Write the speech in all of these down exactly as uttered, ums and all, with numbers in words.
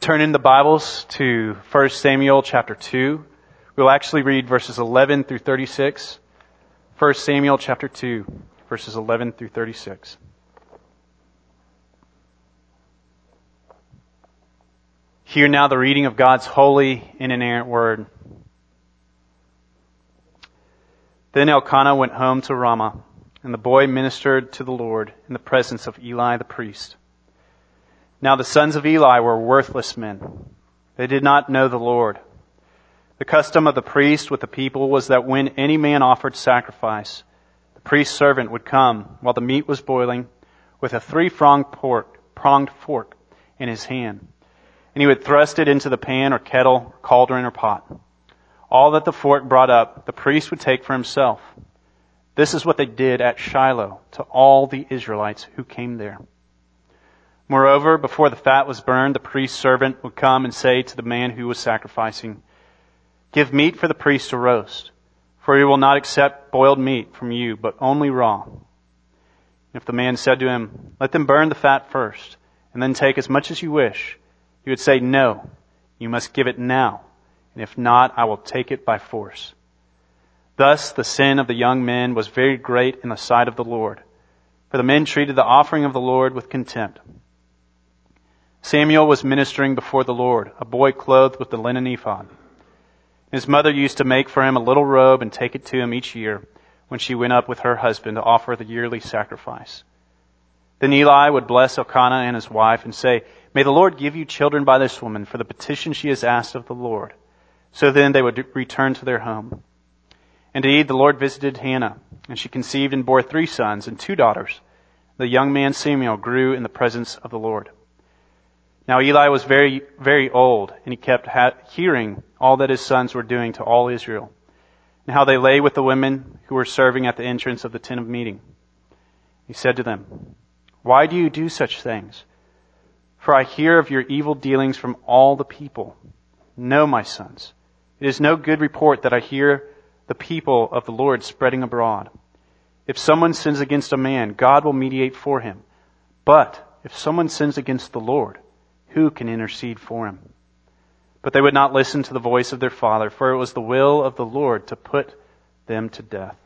Turn in the Bibles to First Samuel chapter two. We'll actually read verses eleven through thirty-six. First Samuel chapter two, verses eleven through thirty-six. Hear now the reading of God's holy and inerrant word. Then Elkanah went home to Ramah, and the boy ministered to the Lord in the presence of Eli the priest. Now the sons of Eli were worthless men. They did not know the Lord. The custom of the priest with the people was that when any man offered sacrifice, the priest's servant would come while the meat was boiling with a three-pronged fork, pronged fork in his hand, and he would thrust it into the pan or kettle, or cauldron or pot. All that the fork brought up, the priest would take for himself. This is what they did at Shiloh to all the Israelites who came there. Moreover, before the fat was burned, the priest's servant would come and say to the man who was sacrificing, "Give meat for the priest to roast, for he will not accept boiled meat from you, but only raw." If the man said to him, "Let them burn the fat first, and then take as much as you wish," he would say, "No, you must give it now, and if not, I will take it by force." Thus the sin of the young men was very great in the sight of the Lord, for the men treated the offering of the Lord with contempt. Samuel was ministering before the Lord, a boy clothed with the linen ephod. His mother used to make for him a little robe and take it to him each year when she went up with her husband to offer the yearly sacrifice. Then Eli would bless Elkanah and his wife and say, "May the Lord give you children by this woman for the petition she has asked of the Lord." So then they would return to their home. Indeed, the Lord visited Hannah, and she conceived and bore three sons and two daughters. The young man Samuel grew in the presence of the Lord. Now Eli was very, very old, and he kept ha- hearing all that his sons were doing to all Israel, and how they lay with the women who were serving at the entrance of the tent of meeting. He said to them, "Why do you do such things? For I hear of your evil dealings from all the people. No, my sons, it is no good report that I hear the people of the Lord spreading abroad. If someone sins against a man, God will mediate for him. But if someone sins against the Lord, who can intercede for him?" But they would not listen to the voice of their father, for it was the will of the Lord to put them to death.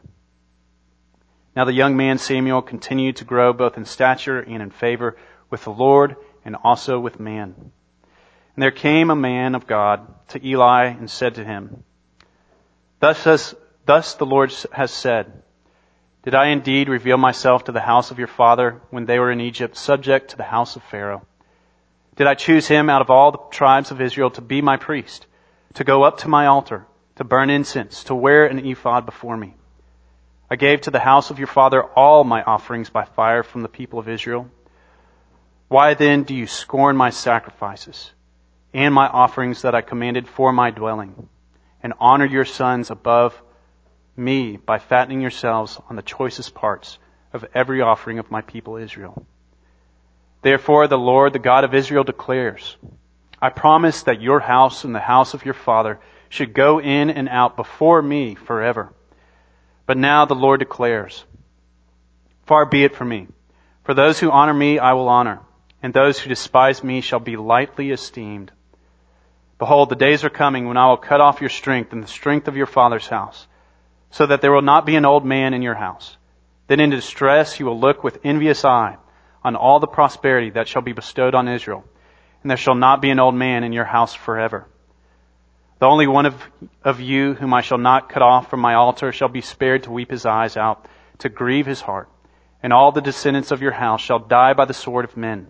Now the young man Samuel continued to grow both in stature and in favor with the Lord and also with man. And there came a man of God to Eli and said to him, Thus, has, thus the Lord has said, Did I indeed reveal myself to the house of your father when they were in Egypt, subject to the house of Pharaoh? Did I choose him out of all the tribes of Israel to be my priest, to go up to my altar, to burn incense, to wear an ephod before me? I gave to the house of your father all my offerings by fire from the people of Israel. Why then do you scorn my sacrifices and my offerings that I commanded for my dwelling, and honor your sons above me by fattening yourselves on the choicest parts of every offering of my people Israel? Therefore the Lord, the God of Israel, declares, I promised that your house and the house of your father should go in and out before me forever. But now the Lord declares, Far be it from me. For those who honor me I will honor, and those who despise me shall be lightly esteemed. Behold, the days are coming when I will cut off your strength and the strength of your father's house, so that there will not be an old man in your house. Then in distress you will look with envious eye on all the prosperity that shall be bestowed on Israel, and there shall not be an old man in your house forever. The only one of, of you whom I shall not cut off from my altar shall be spared to weep his eyes out, to grieve his heart, and all the descendants of your house shall die by the sword of men.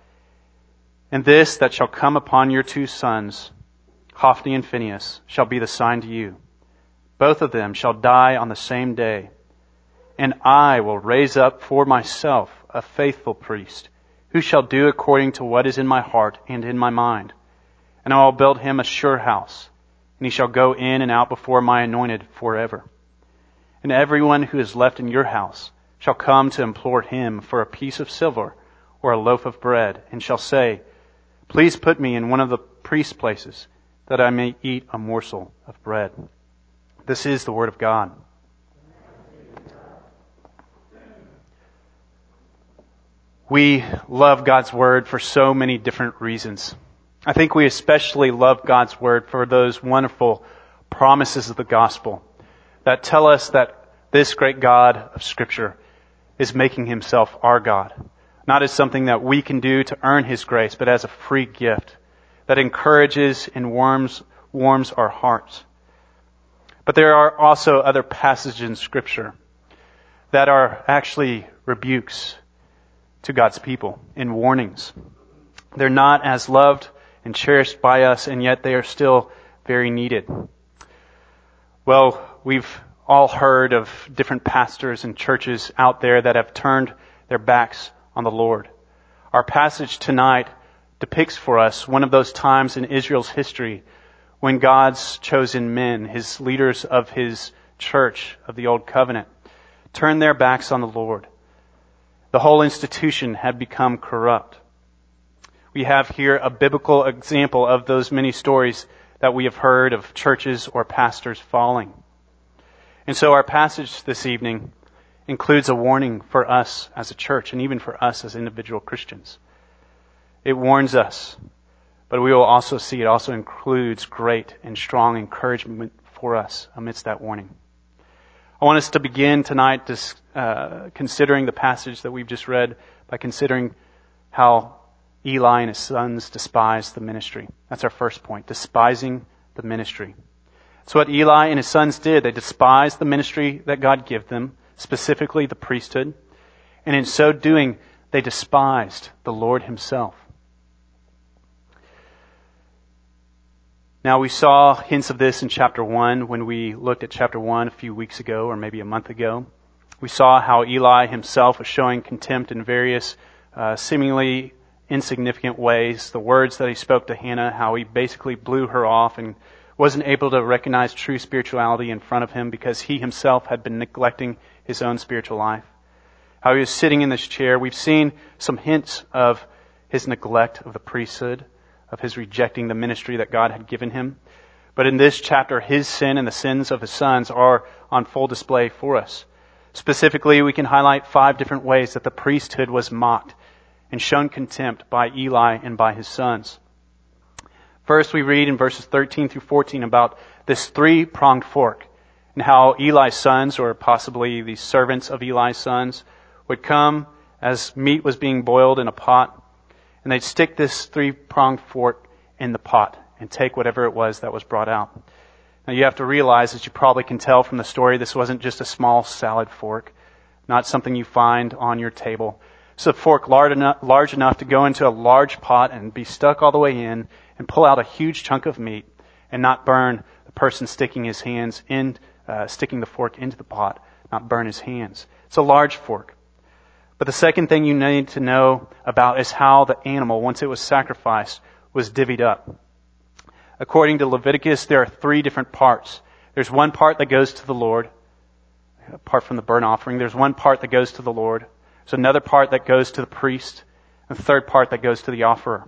And this that shall come upon your two sons, Hophni and Phinehas, shall be the sign to you. Both of them shall die on the same day. And I will raise up for myself a faithful priest, who shall do according to what is in my heart and in my mind. And I will build him a sure house, and he shall go in and out before my anointed forever. And everyone who is left in your house shall come to implore him for a piece of silver or a loaf of bread, and shall say, Please put me in one of the priest's places, that I may eat a morsel of bread. This is the word of God. We love God's word for so many different reasons. I think we especially love God's Word for those wonderful promises of the gospel that tell us that this great God of Scripture is making Himself our God, not as something that we can do to earn His grace, but as a free gift that encourages and warms, warms our hearts. But there are also other passages in Scripture that are actually rebukes to God's people and warnings. They're not as loved and cherished by us, and yet they are still very needed. Well, we've all heard of different pastors and churches out there that have turned their backs on the Lord. Our passage tonight depicts for us one of those times in Israel's history when God's chosen men, His leaders of His church of the Old Covenant, turned their backs on the Lord. The whole institution had become corrupt. We have here a biblical example of those many stories that we have heard of churches or pastors falling. And so our passage this evening includes a warning for us as a church and even for us as individual Christians. It warns us, but we will also see it also includes great and strong encouragement for us amidst that warning. I want us to begin tonight dis, uh, considering the passage that we've just read by considering how Eli and his sons despised the ministry. That's our first point, despising the ministry. So what Eli and his sons did, they despised the ministry that God gave them, specifically the priesthood, and in so doing, they despised the Lord Himself. Now, we saw hints of this in chapter one when we looked at chapter one a few weeks ago, or maybe a month ago. We saw how Eli himself was showing contempt in various uh, seemingly insignificant ways. The words that he spoke to Hannah, how he basically blew her off and wasn't able to recognize true spirituality in front of him because he himself had been neglecting his own spiritual life. How he was sitting in this chair. We've seen some hints of his neglect of the priesthood, of his rejecting the ministry that God had given him. But in this chapter, his sin and the sins of his sons are on full display for us. Specifically, we can highlight five different ways that the priesthood was mocked and shown contempt by Eli and by his sons. First, we read in verses thirteen through fourteen about this three-pronged fork and how Eli's sons, or possibly the servants of Eli's sons, would come as meat was being boiled in a pot, and they'd stick this three-pronged fork in the pot and take whatever it was that was brought out. Now you have to realize, as you probably can tell from the story, this wasn't just a small salad fork, not something you find on your table. It's a fork large enough, large enough to go into a large pot and be stuck all the way in and pull out a huge chunk of meat and not burn the person sticking his hands in, uh, sticking the fork into the pot, not burn his hands. It's a large fork. But the second thing you need to know about is how the animal, once it was sacrificed, was divvied up. According to Leviticus, there are three different parts. There's one part that goes to the Lord, apart from the burnt offering. There's one part that goes to the Lord. There's another part that goes to the priest, and the third part that goes to the offerer.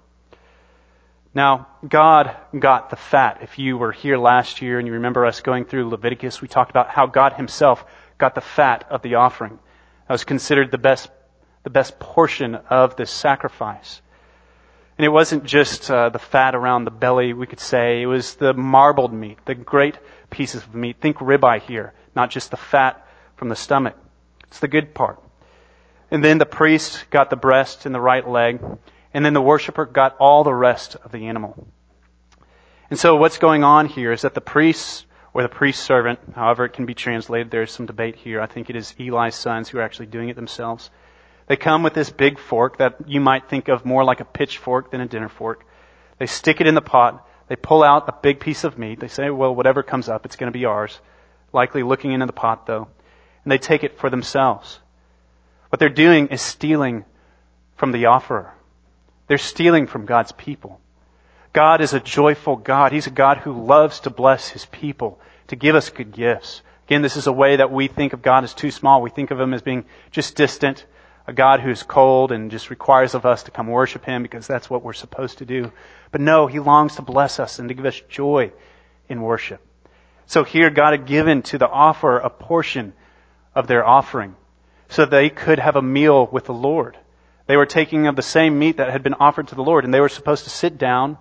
Now, God got the fat. If you were here last year and you remember us going through Leviticus, we talked about how God Himself got the fat of the offering. That was considered the best, the best portion of this sacrifice. And it wasn't just uh, the fat around the belly, we could say. It was the marbled meat, the great pieces of meat. Think ribeye here, not just the fat from the stomach. It's the good part. And then the priest got the breast and the right leg. And then the worshiper got all the rest of the animal. And so what's going on here is that the priest, or the priest servant, however it can be translated, there's some debate here. I think it is Eli's sons who are actually doing it themselves. They come with this big fork that you might think of more like a pitchfork than a dinner fork. They stick it in the pot. They pull out a big piece of meat. They say, well, whatever comes up, it's going to be ours. Likely looking into the pot, though. And they take it for themselves. What they're doing is stealing from the offerer. They're stealing from God's people. God is a joyful God. He's a God who loves to bless His people, to give us good gifts. Again, this is a way that we think of God as too small. We think of Him as being just distant, a God who's cold and just requires of us to come worship Him because that's what we're supposed to do. But no, He longs to bless us and to give us joy in worship. So here God had given to the offerer a portion of their offering so they could have a meal with the Lord. They were taking of the same meat that had been offered to the Lord, and they were supposed to sit down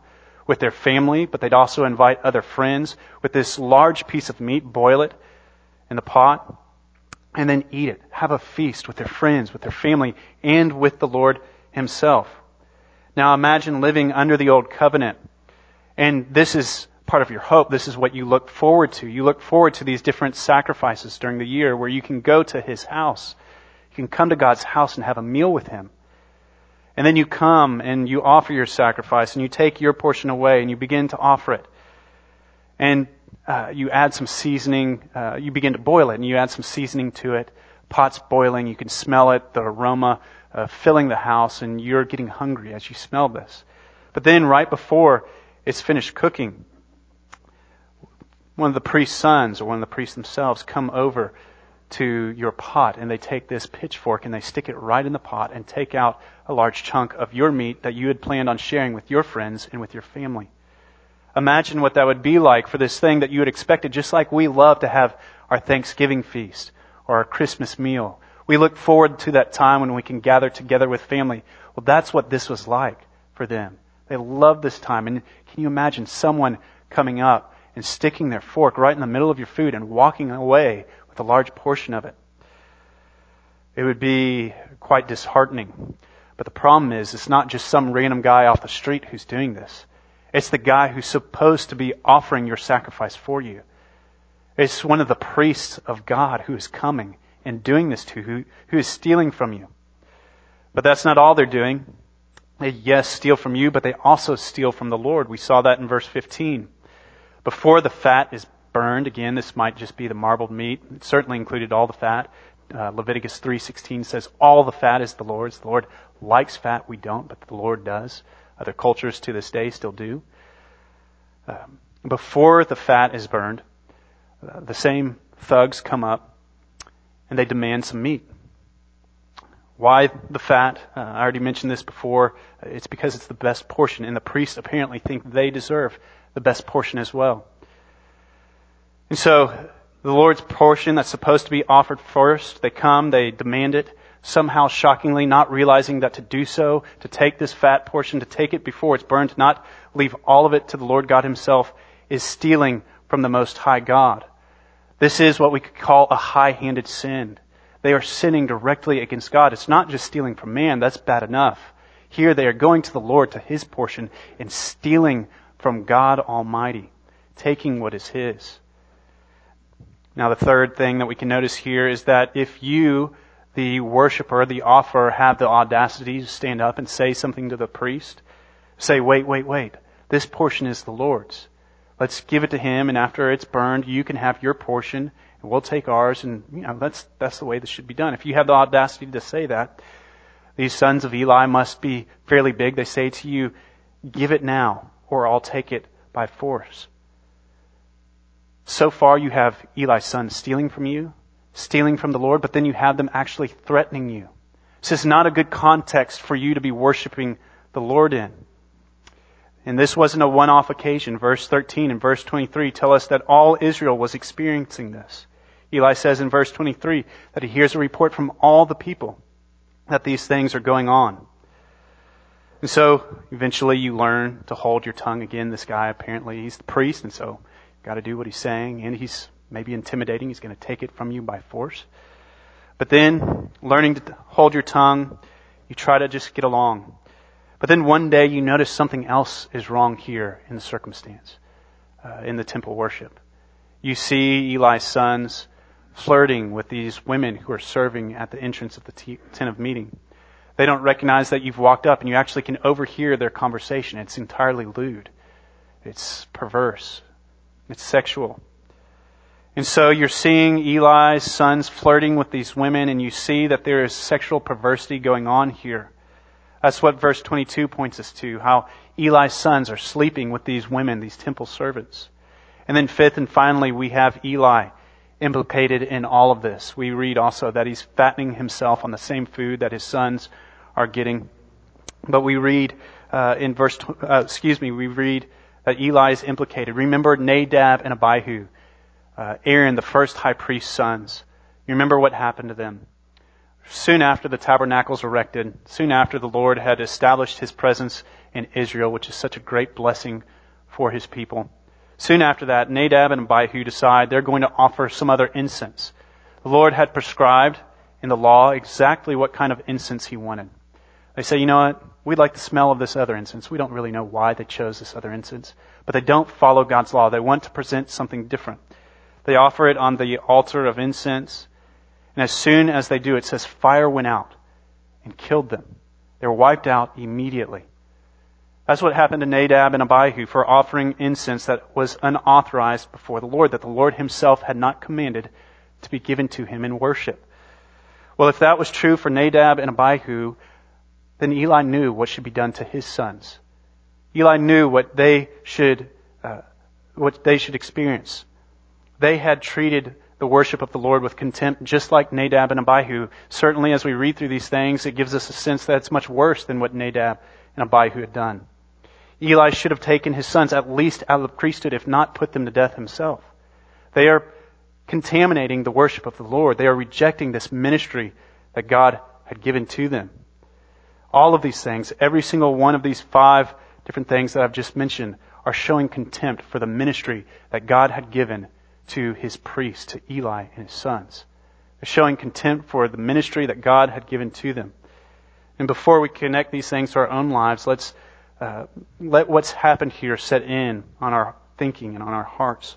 with their family, but they'd also invite other friends with this large piece of meat, boil it in the pot, and then eat it. Have a feast with their friends, with their family, and with the Lord Himself. Now imagine living under the old covenant. And this is part of your hope. This is what you look forward to. You look forward to these different sacrifices during the year where you can go to His house. You can come to God's house and have a meal with Him. And then you come and you offer your sacrifice and you take your portion away and you begin to offer it. And uh, you add some seasoning. Uh, you begin to boil it and you add some seasoning to it. Pot's boiling. You can smell it, the aroma uh, filling the house, and you're getting hungry as you smell this. But then right before it's finished cooking, one of the priest's sons or one of the priests themselves come over to your pot and they take this pitchfork and they stick it right in the pot and take out a large chunk of your meat that you had planned on sharing with your friends and with your family. Imagine what that would be like for this thing that you had expected, just like we love to have our Thanksgiving feast or our Christmas meal. We look forward to that time when we can gather together with family. Well, that's what this was like for them. They loved this time. And can you imagine someone coming up and sticking their fork right in the middle of your food and walking away with a large portion of it? It would be quite disheartening. But the problem is, it's not just some random guy off the street who's doing this. It's the guy who's supposed to be offering your sacrifice for you. It's one of the priests of God who is coming and doing this to you, who, who is stealing from you. But that's not all they're doing. They, yes, steal from you, but they also steal from the Lord. We saw that in verse fifteen. Before the fat is burned, again, this might just be the marbled meat. It certainly included all the fat. Uh, Leviticus three sixteen says, all the fat is the Lord's. The Lord likes fat. We don't, but the Lord does. Other cultures to this day still do. Um, before the fat is burned, uh, the same thugs come up and they demand some meat. Why the fat? Uh, I already mentioned this before. It's because it's the best portion, and the priests apparently think they deserve the best portion as well. And so, the Lord's portion that's supposed to be offered first, they come, they demand it, somehow shockingly not realizing that to do so, to take this fat portion, to take it before it's burned, to not leave all of it to the Lord God Himself, is stealing from the Most High God. This is what we could call a high-handed sin. They are sinning directly against God. It's not just stealing from man. That's bad enough. Here they are going to the Lord, to His portion, and stealing from God Almighty, taking what is His. Now the third thing that we can notice here is that if you, the worshiper, the offerer, have the audacity to stand up and say something to the priest, say, wait, wait, wait, this portion is the Lord's. Let's give it to Him, and after it's burned, you can have your portion, and we'll take ours, and you know that's that's the way this should be done. If you have the audacity to say that, these sons of Eli must be fairly big. They say to you, give it now, or I'll take it by force. So far you have Eli's sons stealing from you, stealing from the Lord, but then you have them actually threatening you. This is not a good context for you to be worshiping the Lord in. And this wasn't a one-off occasion. Verse thirteen and verse twenty-three tell us that all Israel was experiencing this. Eli says in verse twenty-three that he hears a report from all the people that these things are going on. And so eventually you learn to hold your tongue. Again, this guy apparently he's the priest, and so you've got to do what he's saying, and he's maybe intimidating. He's going to take it from you by force. But then, learning to hold your tongue, you try to just get along. But then one day you notice something else is wrong here in the circumstance, uh, in the temple worship. You see Eli's sons flirting with these women who are serving at the entrance of the t- tent of meeting. They don't recognize that you've walked up, and you actually can overhear their conversation. It's entirely lewd. It's perverse. It's sexual. And so you're seeing Eli's sons flirting with these women, and you see that there is sexual perversity going on here. That's what verse twenty-two points us to, how Eli's sons are sleeping with these women, these temple servants. And then fifth and finally, we have Eli implicated in all of this. We read also that he's fattening himself on the same food that his sons are getting. But we read uh, in verse, uh, excuse me, we read that Eli is implicated. Remember Nadab and Abihu, uh, Aaron, the first high priest's sons. You remember what happened to them. soon after the tabernacle's erected, soon after the Lord had established his presence in Israel, which is such a great blessing for his people. Soon after that, Nadab and Abihu decide they're going to offer some other incense. The Lord had prescribed in the law exactly what kind of incense he wanted. They say, you know what? We like the smell of this other incense. We don't really know why they chose this other incense, but they don't follow God's law. They want to present something different. They offer it on the altar of incense, and as soon as they do, it says fire went out and killed them. They were wiped out immediately. That's what happened to Nadab and Abihu for offering incense that was unauthorized before the Lord, that the Lord himself had not commanded to be given to him in worship. Well, if that was true for Nadab and Abihu, then Eli knew what should be done to his sons. Eli knew what they should, uh, what they should experience. They had treated the worship of the Lord with contempt, just like Nadab and Abihu. Certainly, as we read through these things, it gives us a sense that it's much worse than what Nadab and Abihu had done. Eli should have taken his sons at least out of the priesthood, if not put them to death himself. They are contaminating the worship of the Lord. They are rejecting this ministry that God had given to them. All of these things, every single one of these five different things that I've just mentioned, are showing contempt for the ministry that God had given to his priests, to Eli and his sons. They're showing contempt for the ministry that God had given to them. And before we connect these things to our own lives, let's uh, let what's happened here set in on our thinking and on our hearts.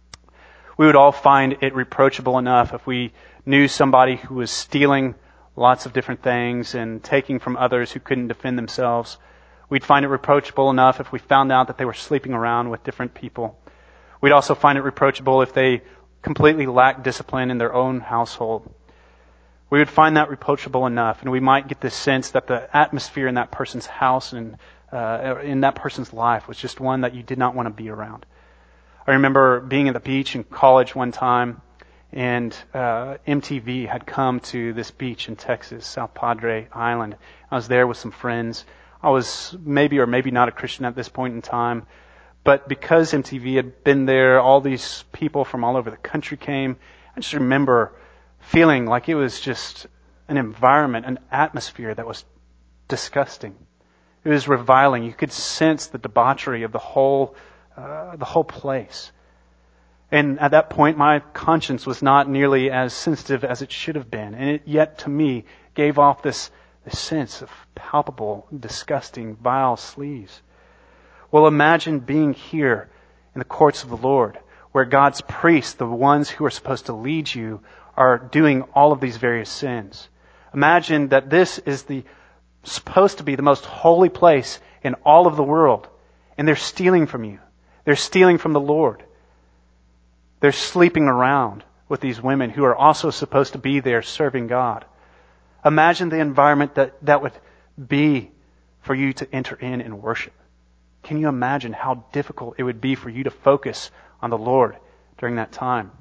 We would all find it reproachable enough if we knew somebody who was stealing lots of different things and taking from others who couldn't defend themselves. We'd find it reproachable enough if we found out that they were sleeping around with different people. We'd also find it reproachable if they completely lacked discipline in their own household. We would find that reproachable enough, and we might get this sense that the atmosphere in that person's house and uh, in that person's life was just one that you did not want to be around. I remember being at the beach in college one time, and uh, M T V had come to this beach in Texas, South Padre Island. I was there with some friends. I was maybe or maybe not a Christian at this point in time, but because M T V had been there, all these people from all over the country came. I just remember feeling like it was just an environment, an atmosphere that was disgusting. It was reviling. You could sense the debauchery of the whole, uh, the whole place. And at that point, my conscience was not nearly as sensitive as it should have been. And it yet, to me, gave off this, this sense of palpable, disgusting, vile sleaze. Well, imagine being here in the courts of the Lord, where God's priests, the ones who are supposed to lead you, are doing all of these various sins. Imagine that this is the supposed to be the most holy place in all of the world, and they're stealing from you. They're stealing from the Lord. They're sleeping around with these women who are also supposed to be there serving God. Imagine the environment that that would be for you to enter in and worship. Can you imagine how difficult it would be for you to focus on the Lord during that time?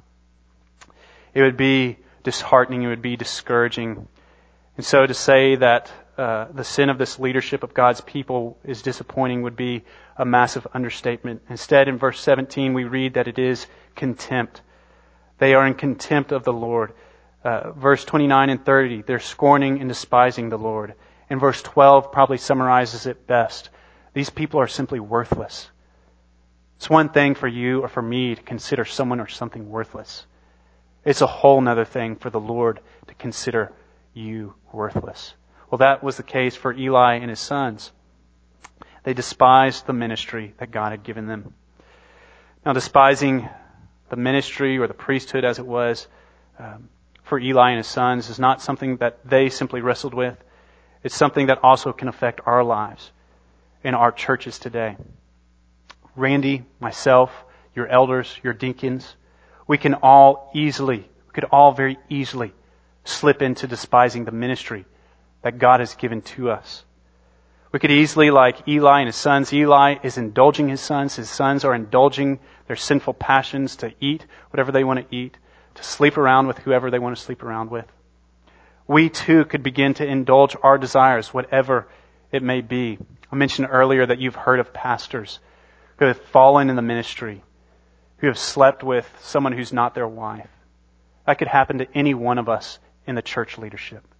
It would be disheartening. It would be discouraging. And so to say that uh, the sin of this leadership of God's people is disappointing would be a massive understatement. Instead, in verse seventeen, we read that it is contempt. They are in contempt of the Lord. Uh, verse twenty-nine and thirty, they're scorning and despising the Lord. And verse twelve probably summarizes it best. These people are simply worthless. It's one thing for you or for me to consider someone or something worthless. It's a whole nother thing for the Lord to consider you worthless. Well, that was the case for Eli and his sons. They despised the ministry that God had given them. Now, despising the ministry or the priesthood as it was um, for Eli and his sons is not something that they simply wrestled with. It's something that also can affect our lives in our churches today. Randy, myself, your elders, your deacons, we can all easily, we could all very easily slip into despising the ministry that God has given to us. We could easily, like Eli and his sons, Eli is indulging his sons. His sons are indulging their sinful passions to eat whatever they want to eat, to sleep around with whoever they want to sleep around with. We too could begin to indulge our desires, whatever it may be. I mentioned earlier that you've heard of pastors who have fallen in the ministry, who have slept with someone who's not their wife. That could happen to any one of us in the church leadership.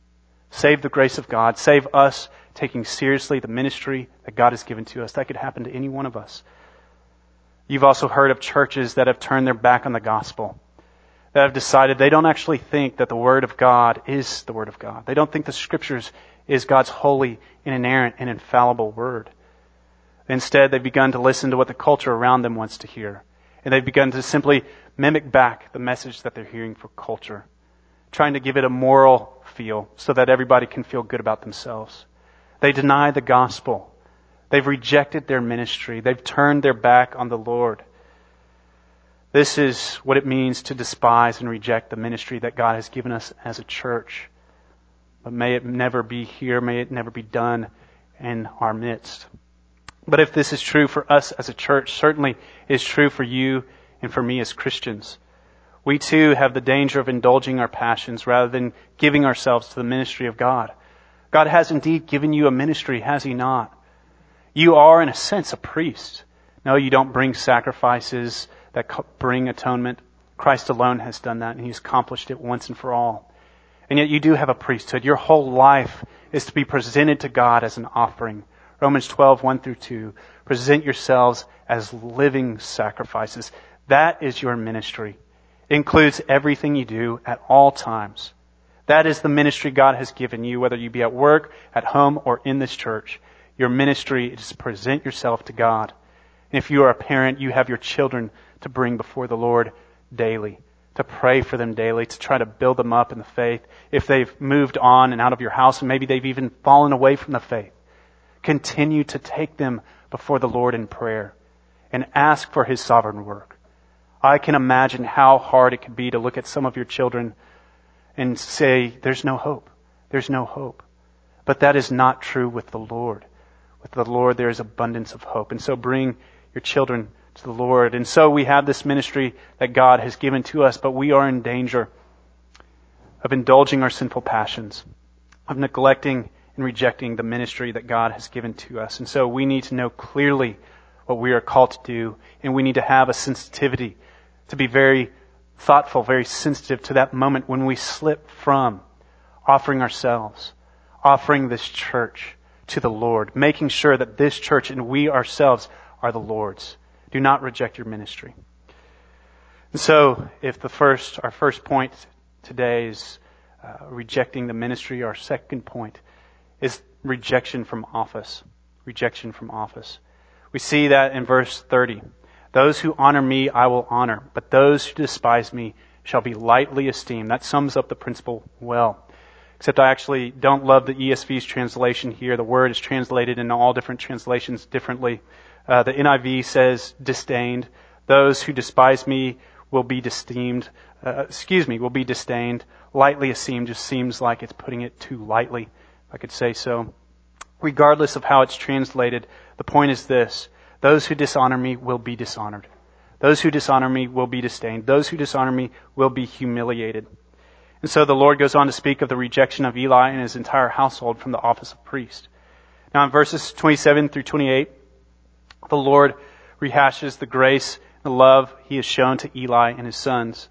Save the grace of God. Save us taking seriously the ministry that God has given to us. That could happen to any one of us. You've also heard of churches that have turned their back on the gospel, that have decided they don't actually think that the Word of God is the Word of God. They don't think the Scriptures is God's holy and inerrant and infallible Word. Instead, they've begun to listen to what the culture around them wants to hear. And they've begun to simply mimic back the message that they're hearing from culture, trying to give it a moral feel so that everybody can feel good about themselves. They deny the gospel. They've rejected their ministry. They've turned their back on the Lord. This is what it means to despise and reject the ministry that God has given us as a church. But may it never be here. May it never be done in our midst. But if this is true for us as a church, certainly it is true for you and for me as Christians. We too have the danger of indulging our passions rather than giving ourselves to the ministry of God. God has indeed given you a ministry, has He not? You are, in a sense, a priest. No, you don't bring sacrifices that bring atonement. Christ alone has done that, and He's accomplished it once and for all. And yet you do have a priesthood. Your whole life is to be presented to God as an offering. Romans twelve, one through two. Present yourselves as living sacrifices. That is your ministry. It includes everything you do at all times. That is the ministry God has given you, whether you be at work, at home, or in this church. Your ministry is to present yourself to God. And if you are a parent, you have your children to bring before the Lord daily, to pray for them daily, to try to build them up in the faith. If they've moved on and out of your house, and maybe they've even fallen away from the faith, continue to take them before the Lord in prayer and ask for His sovereign work. I can imagine how hard it could be to look at some of your children and say, there's no hope. There's no hope. But that is not true with the Lord. With the Lord, there is abundance of hope. And so bring your children to the Lord. And so we have this ministry that God has given to us, but we are in danger of indulging our sinful passions, of neglecting and rejecting the ministry that God has given to us. And so we need to know clearly what we are called to do, and we need to have a sensitivity to be very thoughtful, very sensitive to that moment when we slip from offering ourselves, offering this church to the Lord, making sure that this church and we ourselves are the Lord's. Do not reject your ministry. And so, if the first, our first point today is uh, rejecting the ministry, our second point is rejection from office. Rejection from office. We see that in verse thirty. Those who honor me, I will honor, but those who despise me shall be lightly esteemed. That sums up the principle well. Except I actually don't love the E S V's translation here. The word is translated in all different translations differently. Uh, the N I V says disdained. Those who despise me will be disdained. Uh, excuse me, will be disdained. Lightly esteemed just seems like it's putting it too lightly, if I could say so. Regardless of how it's translated, the point is this. Those who dishonor me will be dishonored. Those who dishonor me will be disdained. Those who dishonor me will be humiliated. And so the Lord goes on to speak of the rejection of Eli and his entire household from the office of priest. Now in verses twenty-seven through twenty-eight, the Lord rehashes the grace and the love He has shown to Eli and his sons.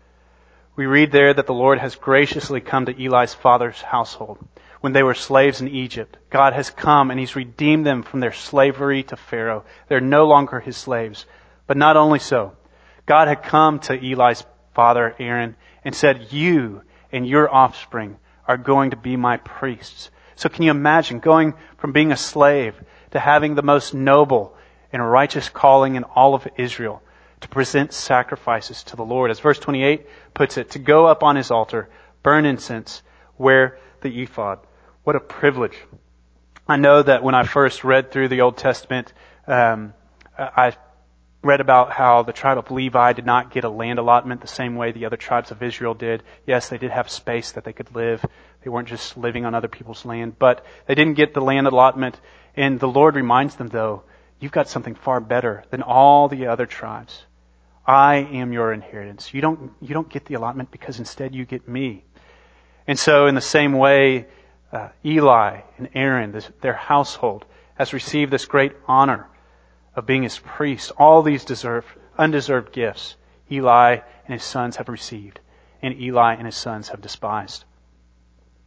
We read there that the Lord has graciously come to Eli's father's household when they were slaves in Egypt. God has come and He's redeemed them from their slavery to Pharaoh. They're no longer His slaves. But not only so, God had come to Eli's father, Aaron, and said, you and your offspring are going to be my priests. So can you imagine going from being a slave to having the most noble and righteous calling in all of Israel, to present sacrifices to the Lord? As verse twenty-eight puts it, to go up on His altar, burn incense, wear the ephod. What a privilege. I know that when I first read through the Old Testament, um, I read about how the tribe of Levi did not get a land allotment the same way the other tribes of Israel did. Yes, they did have space that they could live. They weren't just living on other people's land, but they didn't get the land allotment. And the Lord reminds them, though, you've got something far better than all the other tribes. I am your inheritance. You don't, you don't get the allotment because instead you get me. And so in the same way, uh, Eli and Aaron, this, their household, has received this great honor of being His priest. All these deserved, undeserved gifts Eli and his sons have received, and Eli and his sons have despised.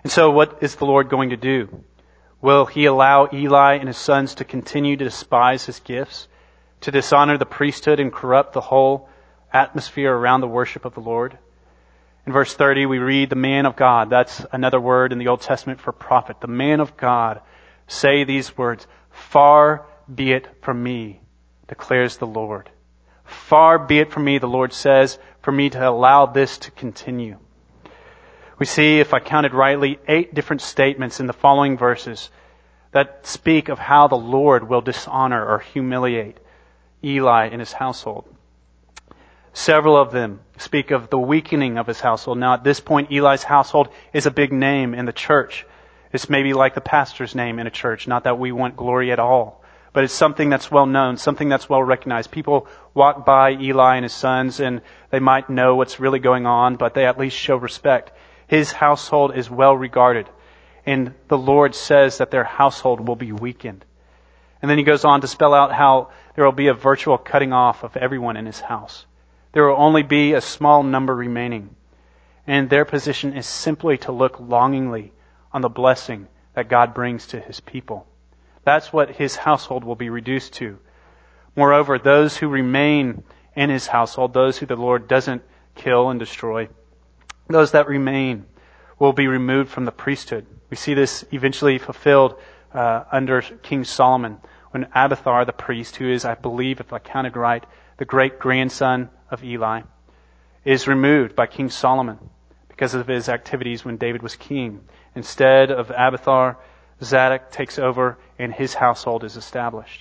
And so what is the Lord going to do? Will he allow Eli and his sons to continue to despise his gifts, to dishonor the priesthood and corrupt the whole atmosphere around the worship of the Lord? In verse thirty, we read, the man of God, that's another word in the Old Testament for prophet. The man of God say these words, far be it from me, declares the Lord. Far be it from me, the Lord says, for me to allow this to continue. We see, if I counted rightly, eight different statements in the following verses that speak of how the Lord will dishonor or humiliate Eli and his household. Several of them speak of the weakening of his household. Now, at this point, Eli's household is a big name in the church. It's maybe like the pastor's name in a church. Not that we want glory at all, but it's something that's well known, something that's well recognized. People walk by Eli and his sons and they might know what's really going on, but they at least show respect. His household is well regarded, and the Lord says that their household will be weakened. And then he goes on to spell out how there will be a virtual cutting off of everyone in his house. There will only be a small number remaining. And their position is simply to look longingly on the blessing that God brings to his people. That's what his household will be reduced to. Moreover, those who remain in his household, those who the Lord doesn't kill and destroy, those that remain will be removed from the priesthood. We see this eventually fulfilled uh, under King Solomon, when Abiathar the priest, who is, I believe, if I counted right, the great-grandson of Eli, is removed by King Solomon because of his activities when David was king. Instead of Abiathar, Zadok takes over and his household is established.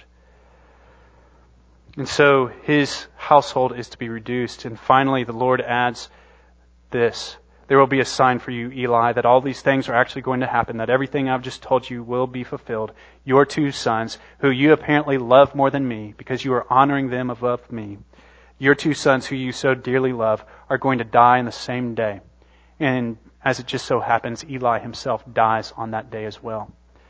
And so his household is to be reduced. And finally, the Lord adds this. There will be a sign for you, Eli, that all these things are actually going to happen, that everything I've just told you will be fulfilled. Your two sons, who you apparently love more than me, because you are honoring them above me, your two sons who you so dearly love are going to die in the same day. And as it just so happens, Eli himself dies on that day as well.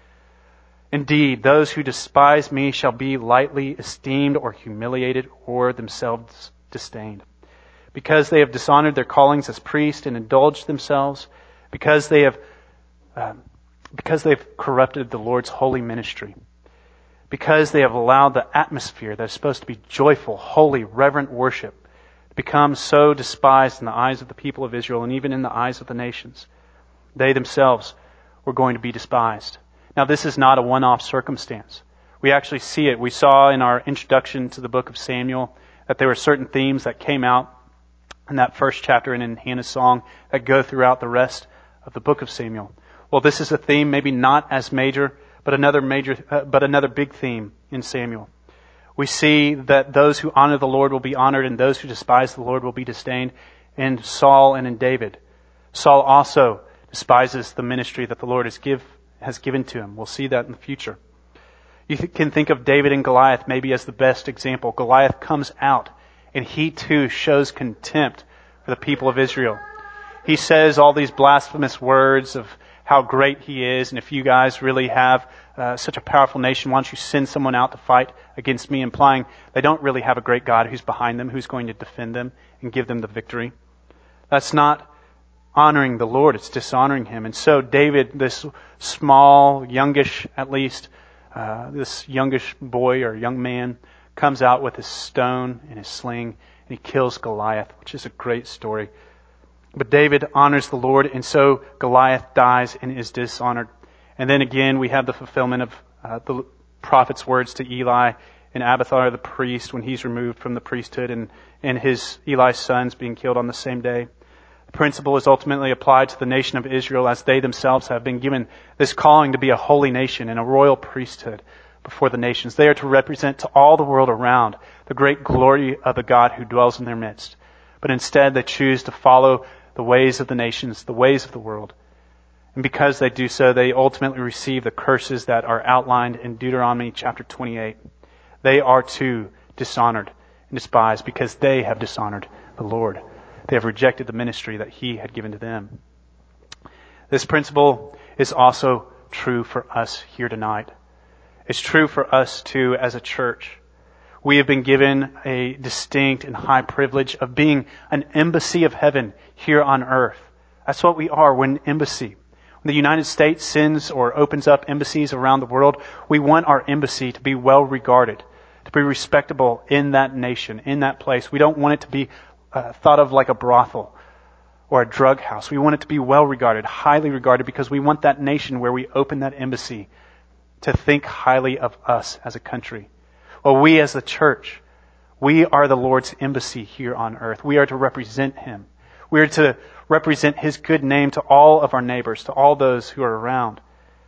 Indeed, those who despise me shall be lightly esteemed or humiliated or themselves disdained. Because they have dishonored their callings as priests and indulged themselves, because they have, um, because they've corrupted the Lord's holy ministry, because they have allowed the atmosphere that is supposed to be joyful, holy, reverent worship to become so despised in the eyes of the people of Israel and even in the eyes of the nations, they themselves were going to be despised. Now, this is not a one-off circumstance. We actually see it. We saw in our introduction to the book of Samuel that there were certain themes that came out in that first chapter and in Hannah's song that go throughout the rest of the book of Samuel. Well, this is a theme maybe not as major, but another major, uh, but another big theme in Samuel. We see that those who honor the Lord will be honored and those who despise the Lord will be disdained in Saul and in David. Saul also despises the ministry that the Lord has give, has given to him. We'll see that in the future. You th- can think of David and Goliath maybe as the best example. Goliath comes out and he too shows contempt for the people of Israel. He says all these blasphemous words of how great he is, and if you guys really have uh, such a powerful nation, why don't you send someone out to fight against me, implying they don't really have a great God who's behind them, who's going to defend them and give them the victory. That's not honoring the Lord, it's dishonoring him. And so David, this small, youngish at least, uh, this youngish boy or young man, comes out with his stone and his sling, and he kills Goliath, which is a great story. But David honors the Lord, and so Goliath dies and is dishonored. And then again, we have the fulfillment of uh, the prophet's words to Eli and Abiathar the priest when he's removed from the priesthood and, and his Eli's sons being killed on the same day. The principle is ultimately applied to the nation of Israel as they themselves have been given this calling to be a holy nation and a royal priesthood before the nations. They are to represent to all the world around the great glory of the God who dwells in their midst. But instead they choose to follow the ways of the nations, the ways of the world. And because they do so, they ultimately receive the curses that are outlined in Deuteronomy chapter twenty-eight. They are too dishonored and despised because they have dishonored the Lord. They have rejected the ministry that He had given to them. This principle is also true for us here tonight. It's true for us too as a church. We have been given a distinct and high privilege of being an embassy of heaven here on earth. That's what we are. We're an embassy. When the United States sends or opens up embassies around the world, we want our embassy to be well regarded, to be respectable in that nation, in that place. We don't want it to be uh, thought of like a brothel or a drug house. We want it to be well regarded, highly regarded, because we want that nation where we open that embassy to think highly of us as a country. Well, we as the church, we are the Lord's embassy here on earth. We are to represent Him. We are to represent His good name to all of our neighbors, to all those who are around.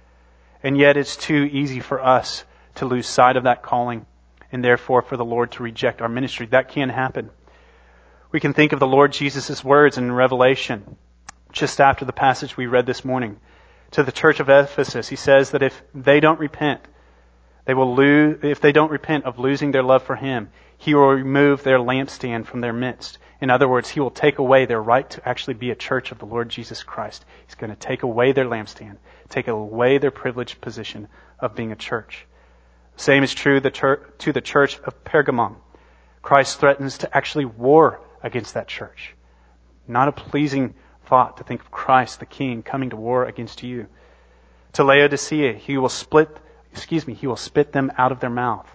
And yet it's too easy for us to lose sight of that calling, and therefore for the Lord to reject our ministry. That can happen. We can think of the Lord Jesus' words in Revelation, just after the passage we read this morning. To the church of Ephesus, He says that if they don't repent, they will lose, if they don't repent of losing their love for Him, He will remove their lampstand from their midst. In other words, He will take away their right to actually be a church of the Lord Jesus Christ. He's going to take away their lampstand, take away their privileged position of being a church. The same is true to the church of Pergamum. Christ threatens to actually war against that church. Not a pleasing thought to think of Christ, the King, coming to war against you. To Laodicea, He will split, excuse me, He will spit them out of their mouth.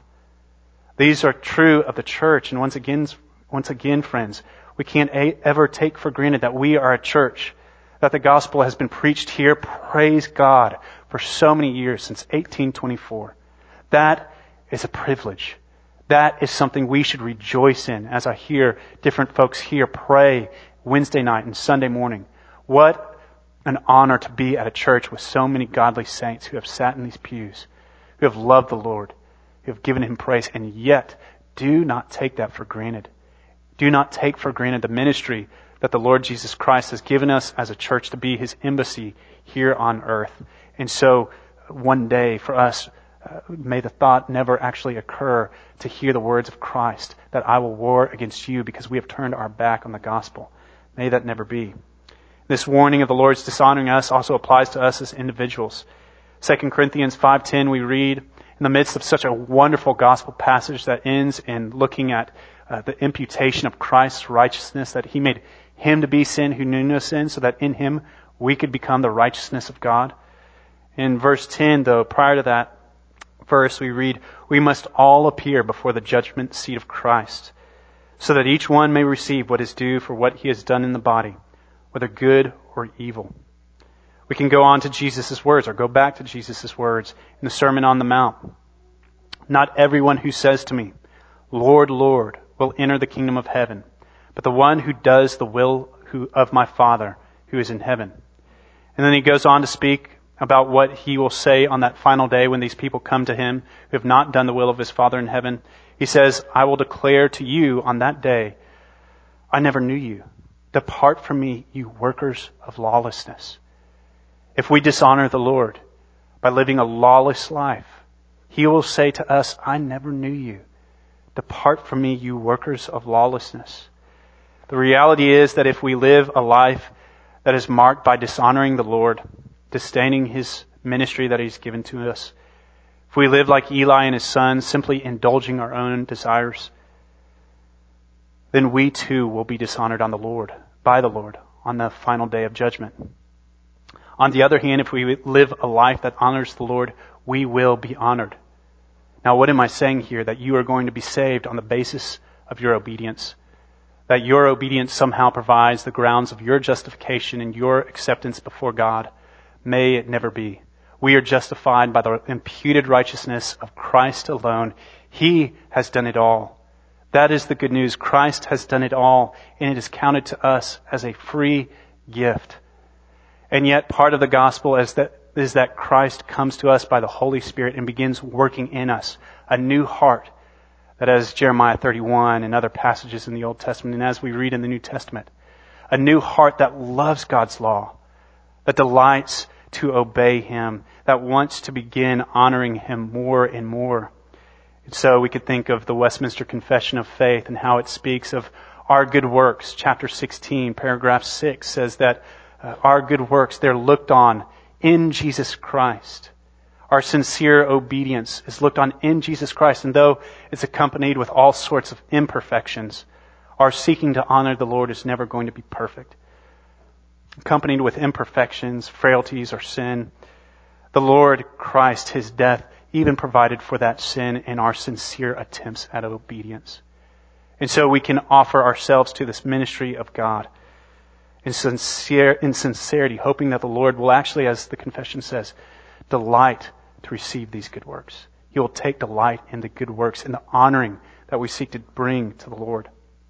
These are true of the church, and once again, once again, friends, we can't a- ever take for granted that we are a church, that the gospel has been preached here, praise God, for so many years, since eighteen twenty-four. That is a privilege. That is something we should rejoice in, as I hear different folks here pray Wednesday night and Sunday morning. What an honor to be at a church with so many godly saints who have sat in these pews, who have loved the Lord, who have given Him praise, and yet do not take that for granted. Do not take for granted the ministry that the Lord Jesus Christ has given us as a church to be His embassy here on earth. And so one day for us, uh, may the thought never actually occur to hear the words of Christ that I will war against you because we have turned our back on the gospel. May that never be. This warning of the Lord's dishonoring us also applies to us as individuals. Second Corinthians five ten, we read, in the midst of such a wonderful gospel passage that ends in looking at uh, the imputation of Christ's righteousness, that He made Him to be sin who knew no sin, so that in Him we could become the righteousness of God. In verse ten, though, prior to that verse, we read, we must all appear before the judgment seat of Christ, so that each one may receive what is due for what he has done in the body, whether good or evil. We can go on to Jesus' words, or go back to Jesus' words in the Sermon on the Mount. Not everyone who says to me, Lord, Lord, will enter the kingdom of heaven, but the one who does the will who, of my Father who is in heaven. And then He goes on to speak about what He will say on that final day when these people come to Him who have not done the will of His Father in heaven. He says, I will declare to you on that day, I never knew you. Depart from me, you workers of lawlessness. If we dishonor the Lord by living a lawless life, He will say to us, I never knew you. Depart from me, you workers of lawlessness. The reality is that if we live a life that is marked by dishonoring the Lord, disdaining His ministry that He's given to us, if we live like Eli and his sons, simply indulging our own desires, then we too will be dishonored on the Lord, by the Lord, on the final day of judgment. On the other hand, if we live a life that honors the Lord, we will be honored. Now, what am I saying here? That you are going to be saved on the basis of your obedience. That your obedience somehow provides the grounds of your justification and your acceptance before God. May it never be. We are justified by the imputed righteousness of Christ alone. He has done it all. That is the good news. Christ has done it all, and it is counted to us as a free gift. And yet part of the gospel is that, is that Christ comes to us by the Holy Spirit and begins working in us a new heart. That, as Jeremiah thirty-one and other passages in the Old Testament, and as we read in the New Testament, a new heart that loves God's law, that delights to obey Him, that wants to begin honoring Him more and more. And so we could think of the Westminster Confession of Faith and how it speaks of our good works. Chapter sixteen, paragraph six says that uh, our good works, they're looked on in Jesus Christ. Our sincere obedience is looked on in Jesus Christ, and though it's accompanied with all sorts of imperfections, our seeking to honor the Lord is never going to be perfect. accompanied with imperfections, frailties, or sin. The Lord Christ, His death, even provided for that sin in our sincere attempts at obedience. And so we can offer ourselves to this ministry of God in sincere, in sincerity, hoping that the Lord will actually, as the confession says, delight to receive these good works. He will take delight in the good works, in the honoring that we seek to bring to the Lord.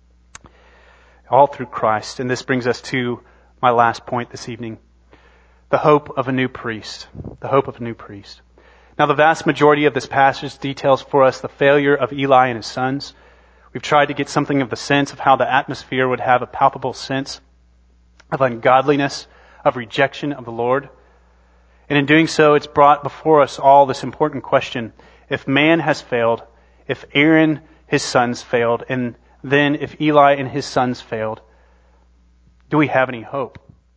All through Christ. And this brings us to my last point this evening. The hope of a new priest. The hope of a new priest. Now, the vast majority of this passage details for us the failure of Eli and his sons. We've tried to get something of the sense of how the atmosphere would have a palpable sense of ungodliness, of rejection of the Lord. And in doing so, it's brought before us all this important question. If man has failed, if Aaron, his sons, failed, and then if Eli and his sons failed, do we have any hope?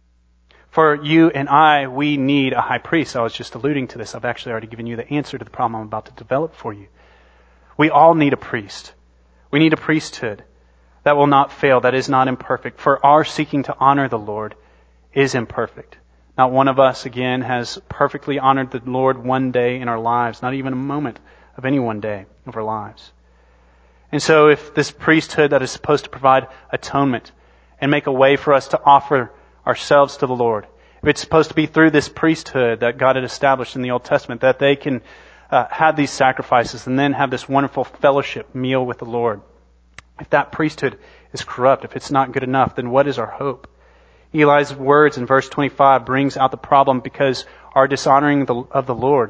For you and I, we need a high priest. I was just alluding to this. I've actually already given you the answer to the problem I'm about to develop for you. We all need a priest. We need a priesthood that will not fail, that is not imperfect. For our seeking to honor the Lord is imperfect. Not one of us, again, has perfectly honored the Lord one day in our lives, not even a moment of any one day of our lives. And so if this priesthood that is supposed to provide atonement and make a way for us to offer ourselves to the Lord, if it's supposed to be through this priesthood that God had established in the Old Testament, that they can uh, have these sacrifices and then have this wonderful fellowship meal with the Lord. If that priesthood is corrupt, if it's not good enough, then what is our hope? Eli's words in verse twenty-five brings out the problem because our dishonoring the, of the Lord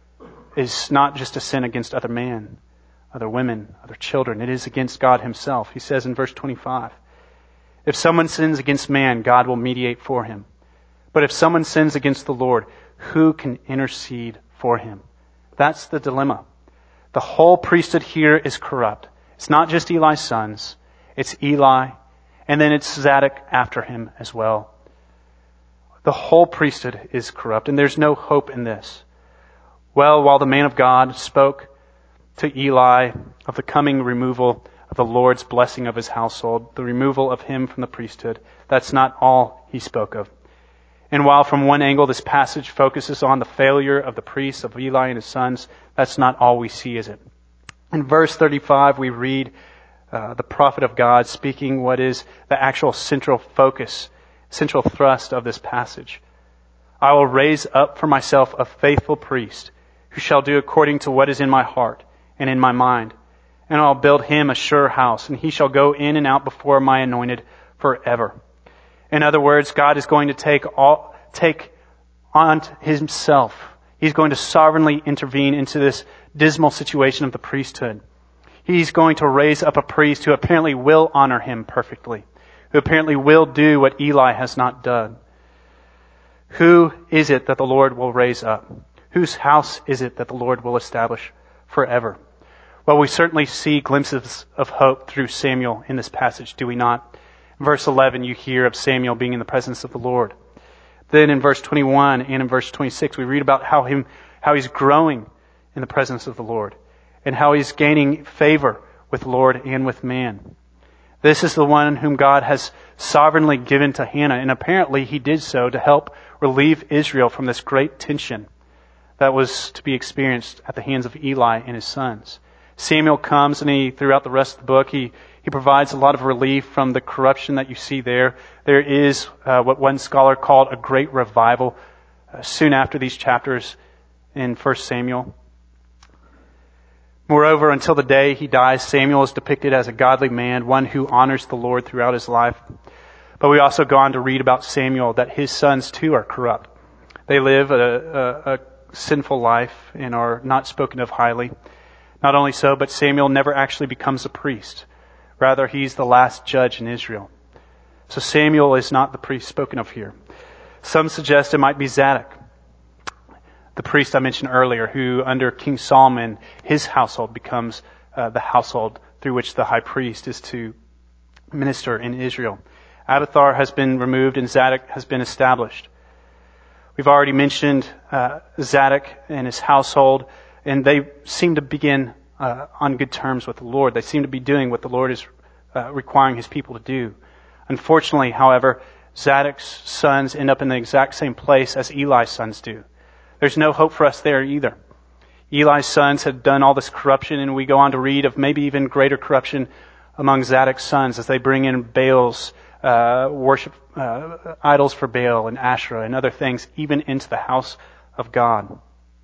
is not just a sin against other men, other women, other children. It is against God Himself. He says in verse twenty-five, if someone sins against man, God will mediate for him. But if someone sins against the Lord, who can intercede for him? That's the dilemma. The whole priesthood here is corrupt. It's not just Eli's sons. It's Eli, and then it's Zadok after him as well. The whole priesthood is corrupt, and there's no hope in this. Well, while the man of God spoke to Eli of the coming removal of the Lord's blessing of his household, the removal of him from the priesthood, that's not all he spoke of. And while from one angle this passage focuses on the failure of the priests, of Eli and his sons, that's not all we see, is it? In verse thirty-five, we read uh, the prophet of God speaking what is the actual central focus, central thrust of this passage. I will raise up for myself a faithful priest who shall do according to what is in my heart and in my mind. And I'll build him a sure house, and he shall go in and out before my anointed forever. In other words, God is going to take all, take on himself. He's going to sovereignly intervene into this dismal situation of the priesthood. He's going to raise up a priest who apparently will honor him perfectly, who apparently will do what Eli has not done. Who is it that the Lord will raise up? Whose house is it that the Lord will establish forever? Well, we certainly see glimpses of hope through Samuel in this passage, do we not? In verse eleven, you hear of Samuel being in the presence of the Lord. Then in verse twenty-one and in verse twenty-six, we read about how him, how he's growing in the presence of the Lord and how he's gaining favor with the Lord and with man. This is the one whom God has sovereignly given to Hannah, and apparently he did so to help relieve Israel from this great tension that was to be experienced at the hands of Eli and his sons. Samuel comes and he, throughout the rest of the book, he, he provides a lot of relief from the corruption that you see there. There is uh, what one scholar called a great revival uh, soon after these chapters in First Samuel. Moreover, until the day he dies, Samuel is depicted as a godly man, one who honors the Lord throughout his life. But we also go on to read about Samuel that his sons too are corrupt. They live a, a, a sinful life and are not spoken of highly. Not only so, but Samuel never actually becomes a priest. Rather, he's the last judge in Israel. So Samuel is not the priest spoken of here. Some suggest it might be Zadok, the priest I mentioned earlier, who under King Solomon, his household becomes uh, the household through which the high priest is to minister in Israel. Abiathar has been removed and Zadok has been established. We've already mentioned uh, Zadok and his household, and they seem to begin uh, on good terms with the Lord. They seem to be doing what the Lord is uh, requiring His people to do. Unfortunately, however, Zadok's sons end up in the exact same place as Eli's sons do. There's no hope for us there either. Eli's sons had done all this corruption, and we go on to read of maybe even greater corruption among Zadok's sons as they bring in Baal's uh, worship, uh, idols for Baal and Asherah and other things, even into the house of God.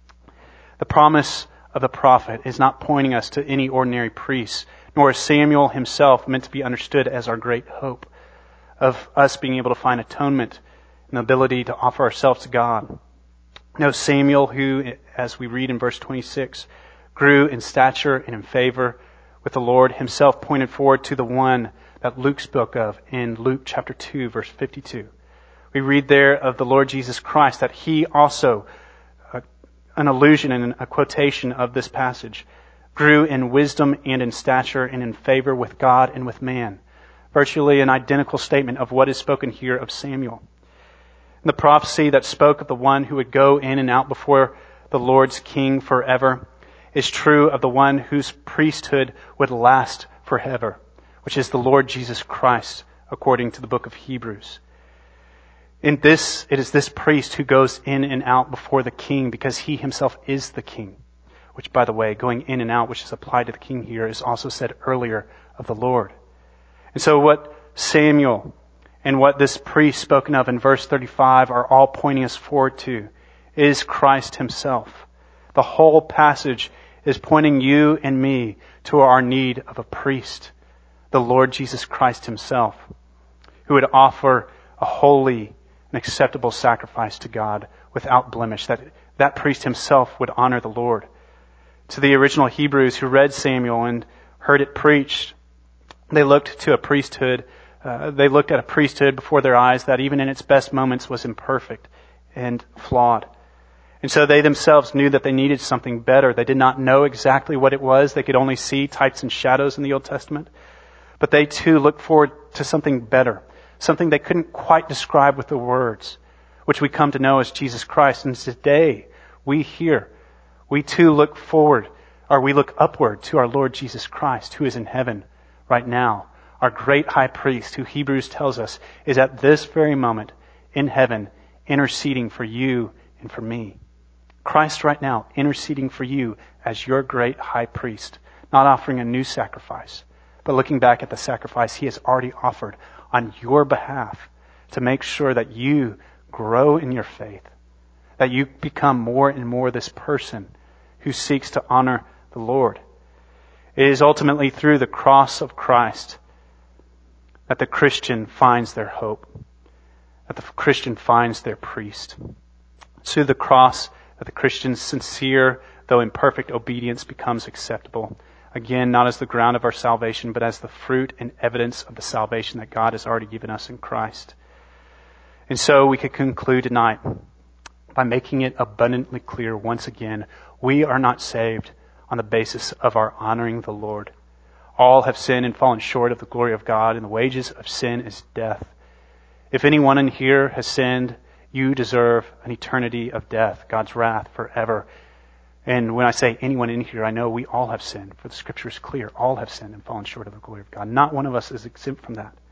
The promise of the prophet is not pointing us to any ordinary priest, nor is Samuel himself meant to be understood as our great hope of us being able to find atonement and the ability to offer ourselves to God. No, Samuel, who, as we read in verse twenty-six, grew in stature and in favor with the Lord, himself pointed forward to the one that Luke spoke of in Luke chapter two, verse fifty-two. We read there of the Lord Jesus Christ that he also, uh, an allusion and a quotation of this passage, grew in wisdom and in stature and in favor with God and with man. Virtually an identical statement of what is spoken here of Samuel. The prophecy that spoke of the one who would go in and out before the Lord's king forever is true of the one whose priesthood would last forever, which is the Lord Jesus Christ, according to the book of Hebrews. In this, it is this priest who goes in and out before the king because he himself is the king. Which, by the way, going in and out, which is applied to the king here, is also said earlier of the Lord. And so what Samuel and what this priest spoken of in verse thirty-five are all pointing us forward to is Christ himself. The whole passage is pointing you and me to our need of a priest, the Lord Jesus Christ himself, who would offer a holy and acceptable sacrifice to God without blemish, that that priest himself would honor the Lord. To the original Hebrews who read Samuel and heard it preached, they looked to a priesthood, uh, they looked at a priesthood before their eyes that even in its best moments was imperfect and flawed. And so they themselves knew that they needed something better. They did not know exactly what it was. They could only see types and shadows in the Old Testament. But they too looked forward to something better, something they couldn't quite describe with the words, which we come to know as Jesus Christ. And today, we here, we too look forward, or we look upward to our Lord Jesus Christ, who is in heaven right now. Our great high priest, who Hebrews tells us is at this very moment in heaven, interceding for you and for me. Christ right now interceding for you as your great high priest, not offering a new sacrifice, but looking back at the sacrifice he has already offered on your behalf to make sure that you grow in your faith, that you become more and more this person who seeks to honor the Lord. It is ultimately through the cross of Christ that the Christian finds their hope, that the Christian finds their priest. It's through the cross that the Christian's sincere, though imperfect, obedience becomes acceptable. Again, not as the ground of our salvation, but as the fruit and evidence of the salvation that God has already given us in Christ. And so we could conclude tonight by making it abundantly clear once again, we are not saved on the basis of our honoring the Lord. All have sinned and fallen short of the glory of God, and the wages of sin is death. If anyone in here has sinned, you deserve an eternity of death, God's wrath forever. And when I say anyone in here, I know we all have sinned, for the Scripture is clear. All have sinned and fallen short of the glory of God. Not one of us is exempt from that.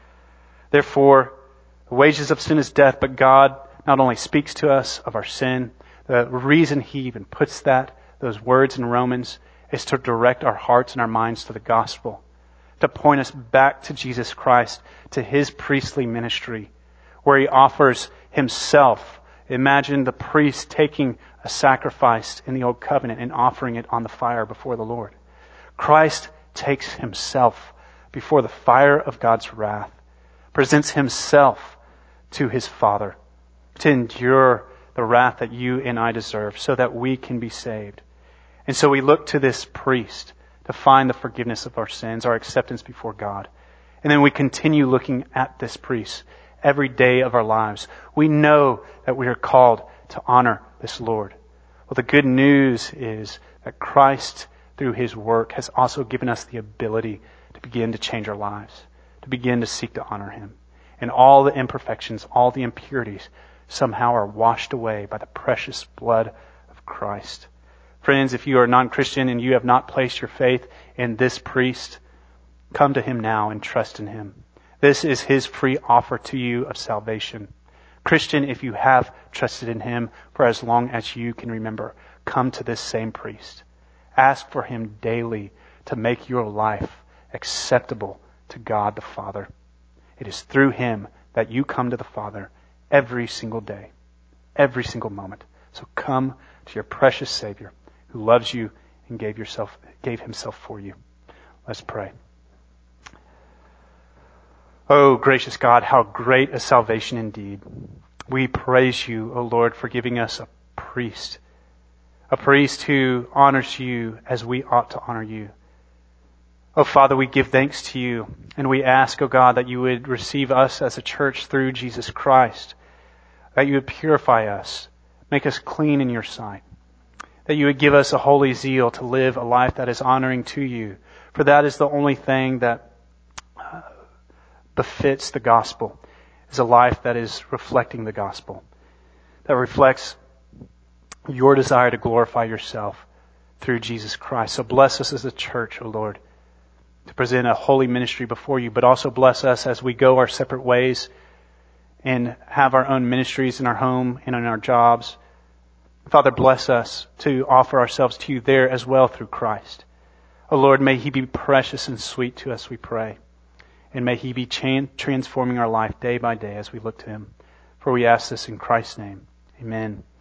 Therefore, the wages of sin is death, but God not only speaks to us of our sin, the reason He even puts that, those words in Romans, is to direct our hearts and our minds to the gospel, to point us back to Jesus Christ, to His priestly ministry, where He offers Himself. Imagine the priest taking a sacrifice in the Old Covenant and offering it on the fire before the Lord. Christ takes Himself before the fire of God's wrath, presents Himself to His Father to endure the wrath that you and I deserve so that we can be saved. And so we look to this priest to find the forgiveness of our sins, our acceptance before God. And then we continue looking at this priest every day of our lives. We know that we are called to honor this Lord. Well, the good news is that Christ, through His work, has also given us the ability to begin to change our lives, to begin to seek to honor Him. And all the imperfections, all the impurities, somehow are washed away by the precious blood of Christ. Friends, if you are non-Christian and you have not placed your faith in this priest, come to Him now and trust in Him. This is His free offer to you of salvation. Christian, if you have trusted in Him for as long as you can remember, come to this same priest. Ask for Him daily to make your life acceptable to God the Father. It is through Him that you come to the Father every single day, every single moment. So come to your precious Savior who loves you and gave yourself, gave Himself for you. Let's pray. Oh, gracious God, how great a salvation indeed. We praise you, O Lord, for giving us a priest, a priest who honors you as we ought to honor you. Oh, Father, we give thanks to you, and we ask, O God, that you would receive us as a church through Jesus Christ, that you would purify us, make us clean in your sight, that you would give us a holy zeal to live a life that is honoring to you, for that is the only thing that befits the gospel, is a life that is reflecting the gospel, that reflects your desire to glorify yourself through Jesus Christ. So bless us as a church, O Lord, to present a holy ministry before you, but also bless us as we go our separate ways and have our own ministries in our home and in our jobs. Father, bless us to offer ourselves to you there as well through Christ. O Lord, may He be precious and sweet to us, we pray. And may He be chan- transforming our life day by day as we look to Him. For we ask this in Christ's name. Amen.